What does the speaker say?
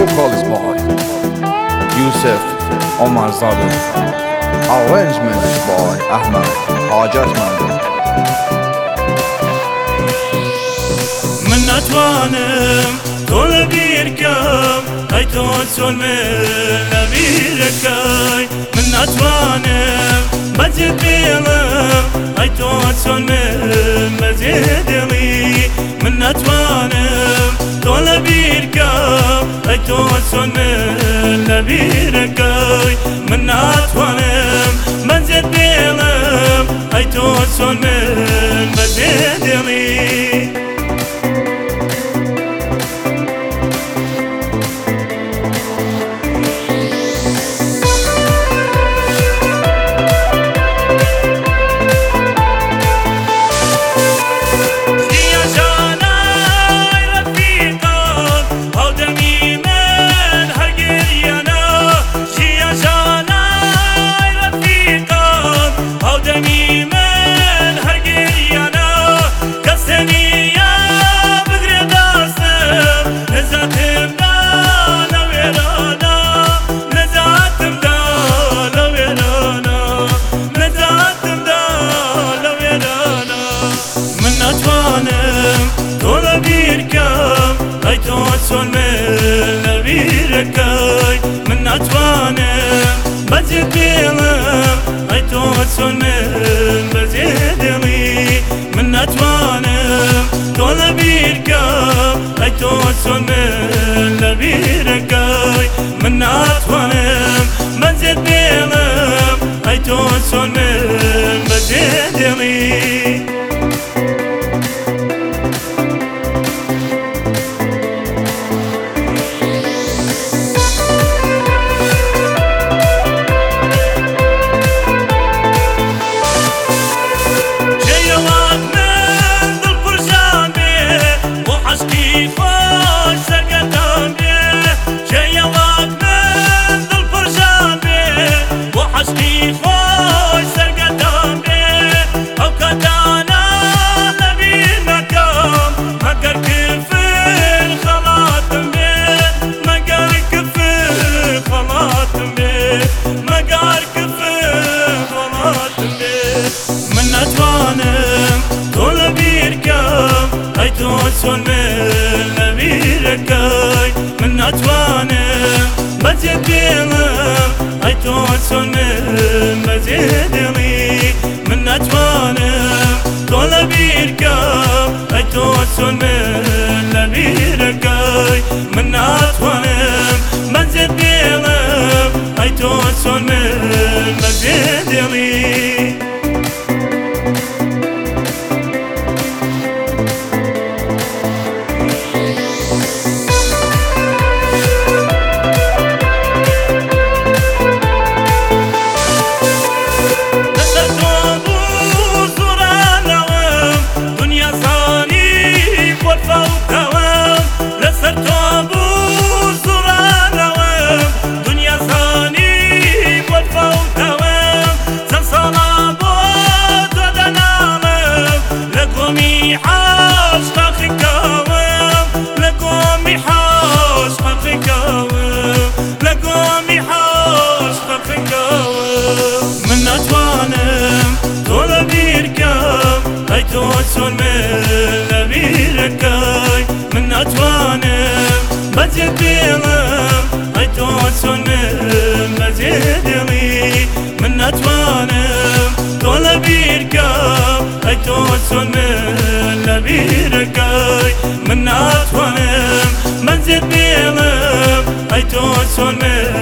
vocals by Yusuf Omarzadeh. Arrangement by Ahmed Hajatmand. من أتوانم طول بيركب هاي توصل من بيركاي من أتوانم بزيد بيلم هاي توصل من بزيد لي من أتوانم طول بيركب هاي توصل من بيركاي من أتوانم بزيد بيلم هاي توصل من بزيد لي طول بيركب هاي توصل من بيركاي من أتوانم بزيد بيلم هاي توصل من بزيد لي من أتوانم طول بيركب هاي توصل من بيركاي من أتوانم بزيد بيلم هاي توصل من بزيد لي من أتوانم طول بيركب هاي توصل من بيركاي من أتوانم بزيد بيلم هاي توصل من بزيد لي من أتوانم طول بيركب هاي توصل من بيركاي من أتوانم بزيد بيلم هاي توصل من بزيد لي من أتوانم طول بيركب هاي توصل من بيركاي من أتوانم بزيد بيلم هاي توصل من بزيد لي من أتوانم طول بيركب هاي توصل من بيركاي من أتوانم بزيد بيلم هاي توصل من